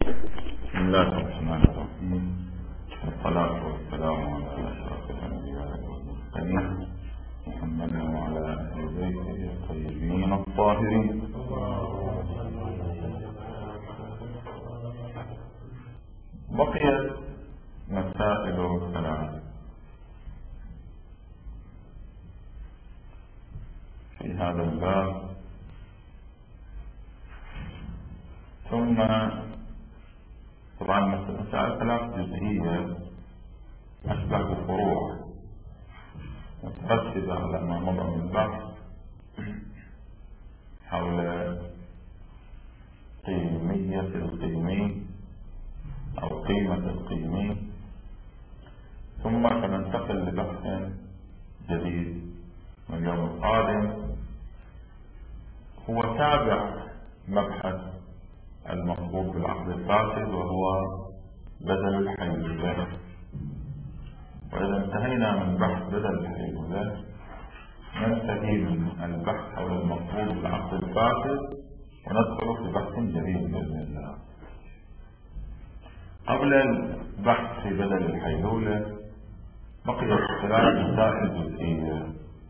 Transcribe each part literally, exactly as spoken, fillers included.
بسم الله الرحمن الرحيم، والصلاة والسلام على أشرف الأنبياء والمرسلين محمد وعلى أهل بيته الطيبين الطاهرين. بقيت مسائل ثلاث في هذا الباب، ثم طبعا مسائل ثلاث جزئية أشبه بفروع مترتبة على ما مضى من البحث حول قيمية القيمي أو قيمة القيمي، ثم سننتقل لبحث جديد من اليوم القادم هو تابع مبحث المطلوب بالعقد الفاسد، وهو بدل الحيلولة. وإذا انتهينا من بحث بدل الحيلولة ننتهي من البحث حول المطلوب بالعقد الفاسد وندخل في بحث جديد بإذن الله. قبل البحث في بدل الحيلولة بقيت ثلاث مسائل جزئية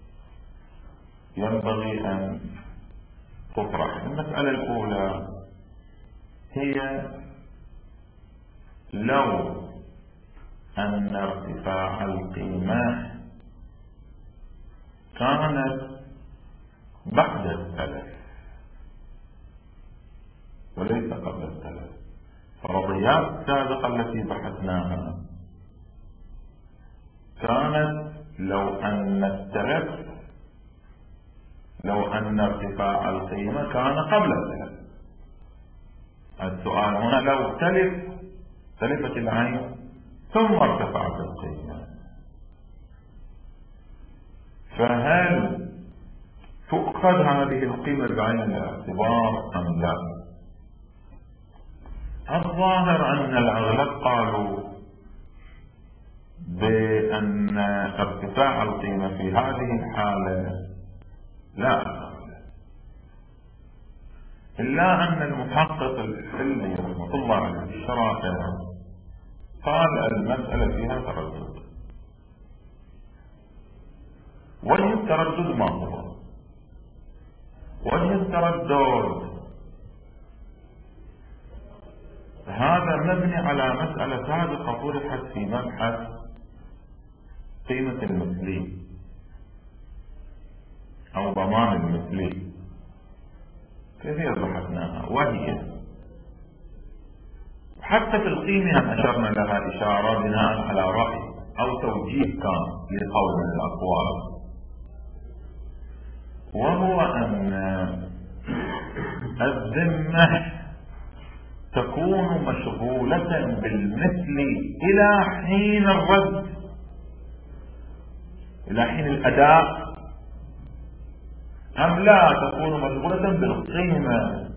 ينبغي أن تطرح. المسألة الأولى هي لو أن ارتفاع القيمة كانت بعد التلف وليس قبل التلف. فرضيات السابقة التي بحثناها كانت لو أن التلف لو أن ارتفاع القيمة كان قبل التلف. السؤال هنا لو تلف تلفت العين ثم ارتفعت القيمة، فهل تؤخذ هذه القيمة بعين الاعتبار أم لا؟ الظاهر أن الأغلب قالوا بأن ارتفاع القيمة في هذه الحالة لا، إلا أن المحقق الحلي رحمة الله عليه الشرائع قال المسألة فيها تردد. وجه التردد ما هو؟ وجه التردد هذا مبني على مسألة سابقة طرحت في مبحث قيمة المثلي أو ضمان المثلي، كثير بحثناها، وهي حتى في القيمة أشرنا لها إشارة بناء على رأي أو توجيه كان لقول من الأقوال، وهو أن الذمة تكون مشغولة بالمثل إلى حين الرد، إلى حين الأداء، أم لا تكون مشغولة بالقيمة.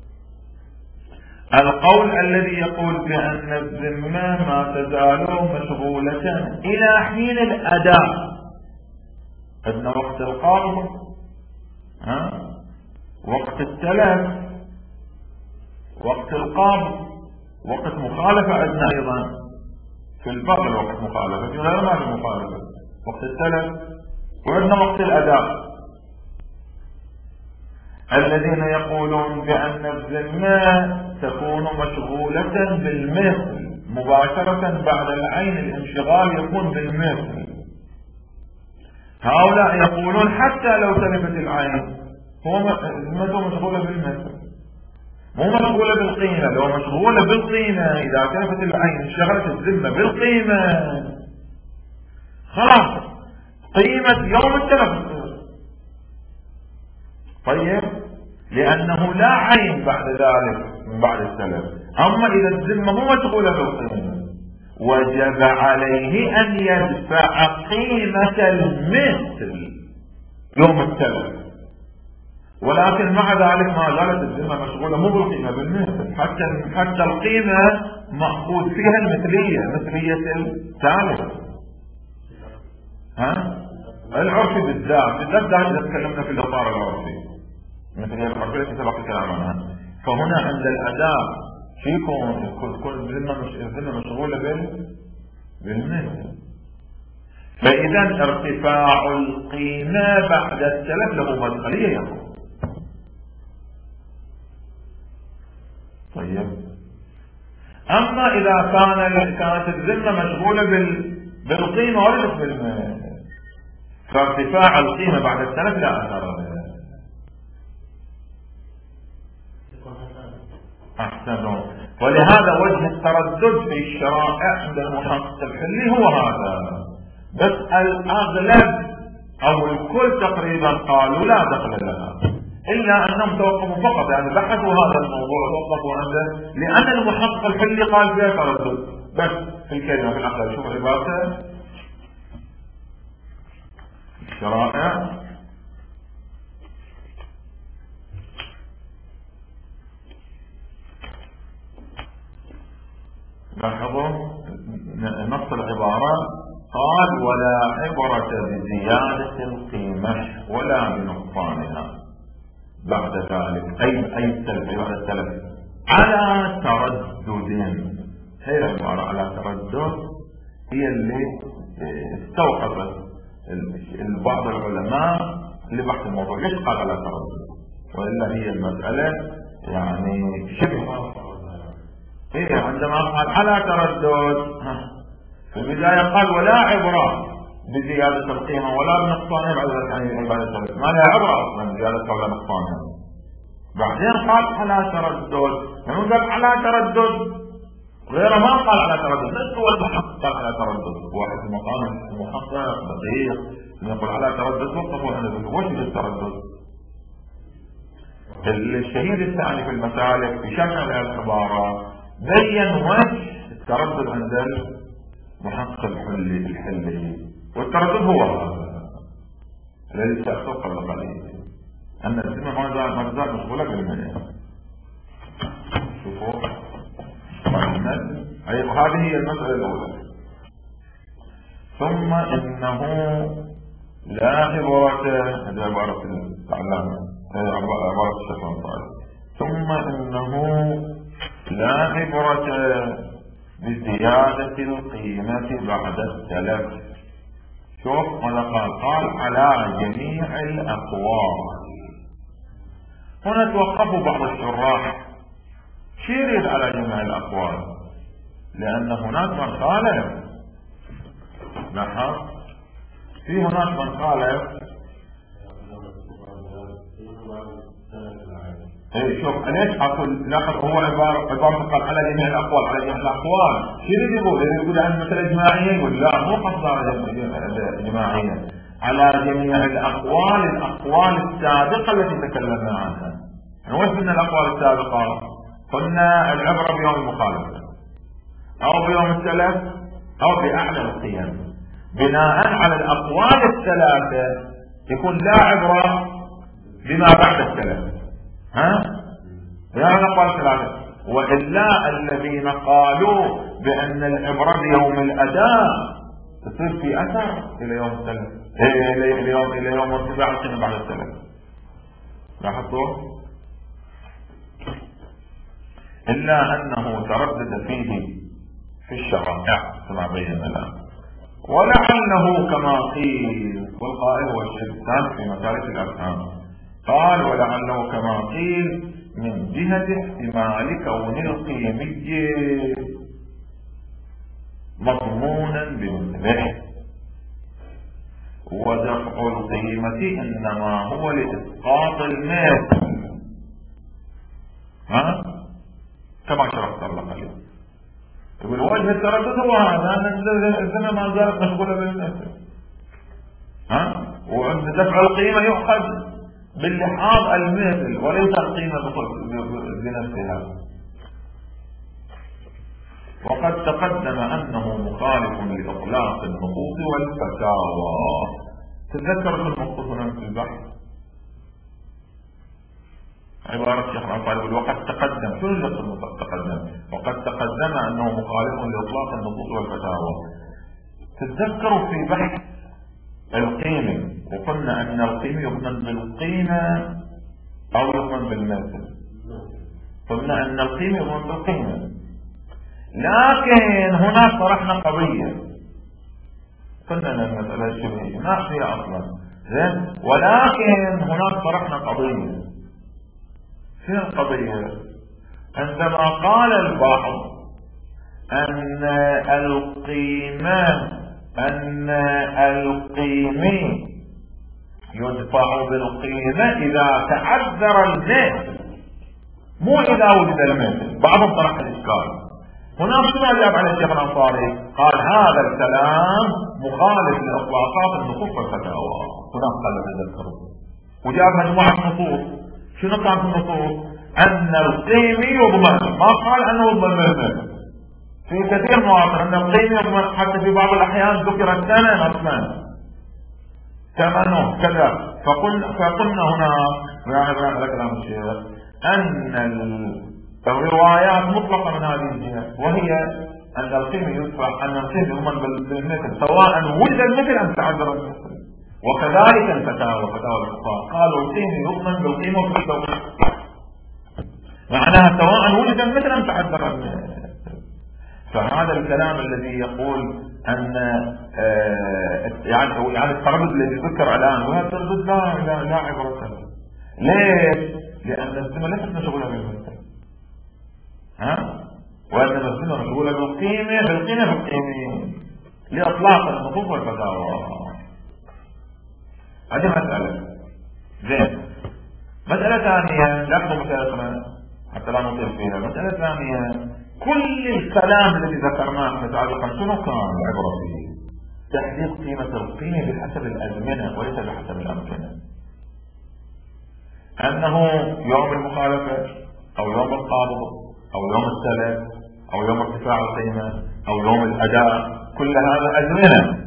القول الذي يقول بأن الذمة ما تزال مشغولة إلى حين الأداء، أن وقت القبض ها وقت التلف وقت القبض وقت مخالفة عندنا أيضا في البغل وقت مخالفة، في غير ما المخالفة وقت التلف، وعندنا وقت الأداء. الذين يقولون بأن الذمة تكون مشغولة بالمثل مباشرة بعد العين، الانشغال يكون بالمثل، هؤلاء يقولون حتى لو تلفت العين هو الذمة مشغولة بالمثل، مو مشغولة بالقيمة. لو مشغولة بالقيمة إذا تلفت العين انشغلت الذمة بالقيمة خلاص قيمة يوم التلف. طيب لأنه لا عين بعد ذلك من بعد التلف. أما إذا الذمة مو مشغولة بالقيمة وجب عليه أن يدفع قيمة المثل يوم التلف، ولكن مع ذلك ما زالت الذمة مشغولة مو بالقيمة بالمثل، حتى حتى القيمة مأخوذ فيها المثلية، مثلية التالف ها العرفي بالذات بالذات إذا تكلمنا في الإطار العرفي مثل العرفي التي سبق الكلام عنها. فهنا عند الأداء شو يكون؟ تكون الذمة مشغولة بالمثل. فإذا ارتفاع القيمة بعد التلف له مدخلية يكون. طيب أما إذا كان كانت الذمة مشغولة بالقيمة وليس بالمثل، فارتفاع القيمة بعد التلف لا أثر له. أحسنوا. ولهذا وجه التردد في الشرائع عند المحقق الحلي هو هذا، بس الأغلب أو الكل تقريبا قالوا لا دخل لها، إلا أنهم توقفوا فقط، يعني بحثوا هذا الموضوع توقفوا عنده لأن المحقق الحلي قال فيها تردد بس في الكلمة في الأخير. شوف عبارته الشرائع لاحظوا نص العبارة قال ولا عبرة بزيادة القيمة ولا بنقصانها بعد ذلك، أي أي التلف بعد التلف على تردد. هي العبارة على تردد هي اللي استوقفت بعض العلماء لبحث الموضوع. ليش قال على تردد؟ وإلا هي المسألة يعني شبه إيه عندما قال على تردد في البداية قال ولا عبرة بزيادة القيمة ولا بنقصانها بعد ذلك، بعد ذلك ما لها عبرة أصلا بزيادة ولا نقصانها. بعدين قال على تردد، يعني قال على تردد، غيره ما قال على تردد. ليس هو المحقق قال على تردد، واحد في مقام المحقق دقيق يقول على تردد وقفوا عند وش التردد. الشهيد الثاني في المسالك في شرح العبارة بين وجه التردد عند المحقق الحلي الحلي، والتردد هو هذا الذي سأسوق قبل قليل أن الذمة ما زالت مشغولة بالمنع. شوفوا هذه هي المسألة الأولى. ثم إنه لا عبرة، هذه عبارة تعلمنا، هذه عبارة الشيخ طالب. ثم إنه لا عبرة بزيادة القيمة بعد التلف. شوف ماذا قال؟ قال على جميع الأقوال. هنا توقفوا بعض الشراح شو يريد على جميع الأقوال؟ لأن هناك من خالف. لاحظ في هناك من خالف. ايه شوف ليش اقول لاحظ هو عبارة عبارة قال على جميع الأقوال على جميع الأقوال. شو يريد يقول؟ يريد يقول عن مسألة جماعية؟ يقول لا مو قصدها جماعية، على جميع الأقوال، الأقوال السابقة التي تكلمنا عنها. وش من الأقوال السابقة؟ قلنا العبرة بيوم المخالفة أو بيوم التلف أو بأعلى القيم. بناء على الأقوال الثلاثة يكون لا عبرة بما بعد التلف. ها؟ بناء على الأقوال الثلاثة. وإلا الذين قالوا بأن العبرة بيوم الأداء تصير في أثر إلى يوم التلف، إلى يوم إلى يوم ارتفاع القيمة بعد التلف. لاحظتوا؟ إلا أنه تردد فيه في الشرائع كما بينا الآن. ولعله كما قيل، والقائل هو الشيخ الثاني في مسالك الأفهام، قال ولعله كما قيل من جهة احتمال كون القيمي مضمونا بمثله، ودفع القيمة إنما هو لإسقاط المثل. ها؟ كما شرحت الله عليه. يقول وجه التردد هو هذا أن الزمن ما زالت مشغولة بالمثل. ها؟ وعند دفع القيمة يؤخذ باللحاظ المثل وليس القيمة بنفسها. وقد تقدم أنه مخالف لإطلاق النقوص والفتاوى. تذكر النقوص هنا في البحث عبارة الشيخ الأنصاري وقد تقدم. شو اللفظ تقدم؟ وقد تقدم أنه مخالف لإطلاق النقوص والفتاوى. تتذكروا في بحث القيمة وقلنا أن القيمة يضمن بالقيمة أو يضمن بالمثل. قلنا أن القيمة يضمن بالقيمة، لكن هناك طرحنا قضية قلنا أن المسألة الشبهية ما فيها أصلا زين، ولكن هناك طرحنا قضية. شنو القضية؟ عندما قال البعض أن القيمة أن القيمة يدفع بالقيمة إذا تعذر المثل مو إذا وجد المثل. بعضهم طرح الإشكال هنا. شنو أجاب على الشيخ الأنصاري؟ قال هذا الكلام مخالف لإطلاقات النصوص والفتاوى. هنا قال تذكروا وجاب مجموعة نصوص. شنو كانت النصوص؟ أن القيمة يضمن، ما قال أنه يضمن المثل. في كثير مواضع أن القيمة يضمن، حتى في بعض الأحيان ذكر الثمن أصلا ثمنه كذا. فقلنا فقلنا هنا يعني على كلام الشيخ أن الروايات مطلقة من هذه الجهة، وهي أن القيمة يدفع أن القيمة يضمن بالمثل سواء وجد المثل أم تعذر المثل. وكذلك الفتاوى فتاوى الفقهاء قالوا القيمة يضمن بالقيمة وفي التوقيت، معناها سواء وجد المثل أم تعذر المثل. فهذا الكلام الذي يقول أن آه يعني يعني التردد الذي ذكر الآن، وهذا التردد لا لا لا عبرة له. ليش؟ لأن السنة ليست مشغولة بالمثل، ها؟ وأن السنة مشغولة بالقيمة بالقيمة بالقيمة لإطلاق النصوص والفتاوى. هذه مسألة. زين. مسألة ثانية لاحظوا مسألة حتى لا نطيل فيها. مسألة ثانية، كل الكلام الذي ذكرناه سابقا شنو كان العبرة فيه؟ تحديد قيمة القيمة بحسب الأزمنة وليس بحسب الأمكنة. أنه يوم المخالفة أو يوم القابض أو يوم السلف أو يوم ارتفاع القيمة أو يوم الأداء، كل هذا أزمنة.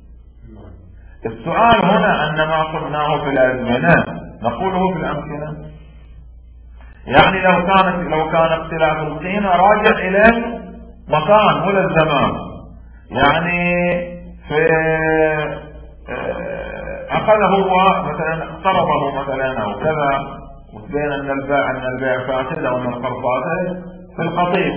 السؤال هنا أن ما قلناه في الأزمنة نقوله في الأمكنة. يعني لو كانت لو كان اختلاف القيمة راجع إلى مكان ولا الزمان، يعني في أخذه هو مثلا اقترضه مثلا أو كذا وتبين أن البيع أن البيع فاسد أو أن القرض فاسد في القطيع.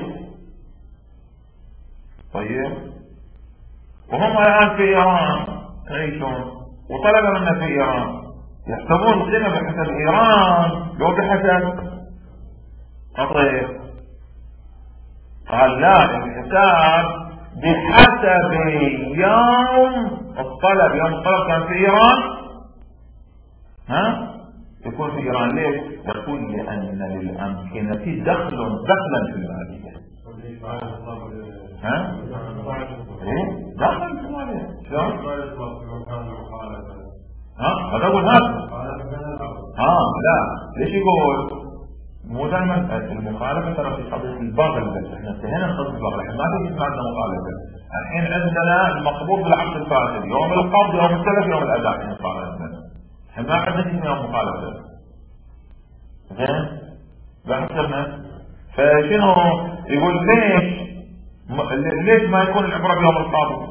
طيب وهم الآن في إيران يعيشون وطلب منا في إيران يحسبون القيمة بحسب إيران لو بحسب قطيع. قال لا، الحساب بحسب يوم الطلب. يوم الطلب كان في إيران ها يكون في إيران. ليش؟ يقول لأن للأمكنة دخل دخلا في المالية. ها؟ ايه؟ دخل في المالية. شلون؟ ها؟ هذا يقول هذا. ها لا، ليش يقول؟ مو دائما المخالفة ترى في قضية الباغل بس، احنا انتهينا من قضية الباغل، احنا ما في اسمها عندنا مخالفة. الحين عندنا المقبوض بالعقد الفاسد، يوم القبض يوم السلف يوم الأداء، احنا صار عندنا. احنا ما عندنا شيء اسمه مخالفة. زين؟ بحسبنا. فشنو يقول ليش؟ ليش ما يكون العبرة بيوم القبض؟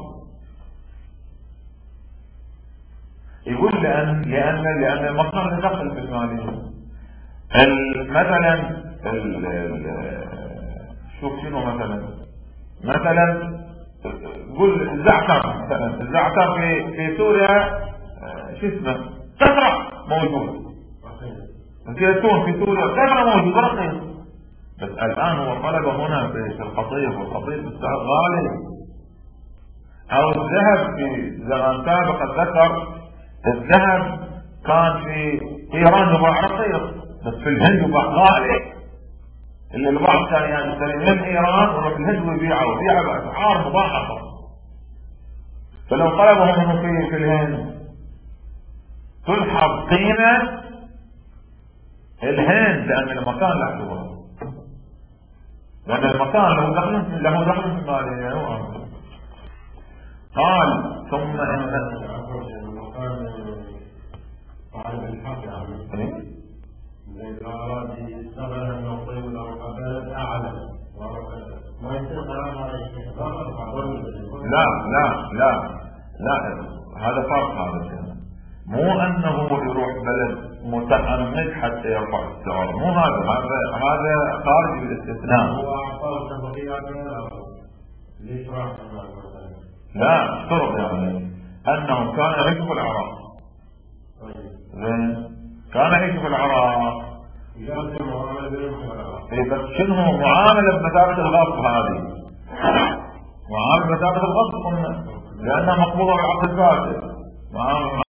يقول لأن لأن لأن المصنع دخل في المالية. مثلا ال ال شوف شنو مثلا مثلا قول الزعتر مثلا الزعتر في في سوريا شو اسمه كثرة موجود، الزيتون في سوريا كثرة موجود رخيص، بس الآن هو طلبه هنا في القطيف والقطيف بالسعر غالي. أو الذهب في زمان سابق اتذكر الذهب كان في إيران يباع رخيص بس في الهند يباع غالي، اللي البعض كان يعني يشتري من ايران ويروح الهند ويبيعه ويبيعه باسعار مضاعفه. فلو طلبوا منه في في الهند تلحظ قيمه الهند لان المكان له اعتبار، لان المكان له دخل له دخل في الماليه. قال ثم ان إذا أراد يستغل من الطيب والأرقبات أعلى ما يصير كلام على لا لا لا لا هذا فرق. هذا الكلام مو أنه يروح بلد متعمد حتى يرفع السعر، مو هذا هذا هذا خارج الاستثناء. هو أعطاه تبقية ليش راح؟ لا افترض يعني أنه كان يعيش في العراق. زين كان يعيش في العراق. إيه بس شنو معاملة بمثابة الغصب هذه؟ معاملة بمثابة الغصب قلنا لأنها مقبوضة بالعقد الفاسد.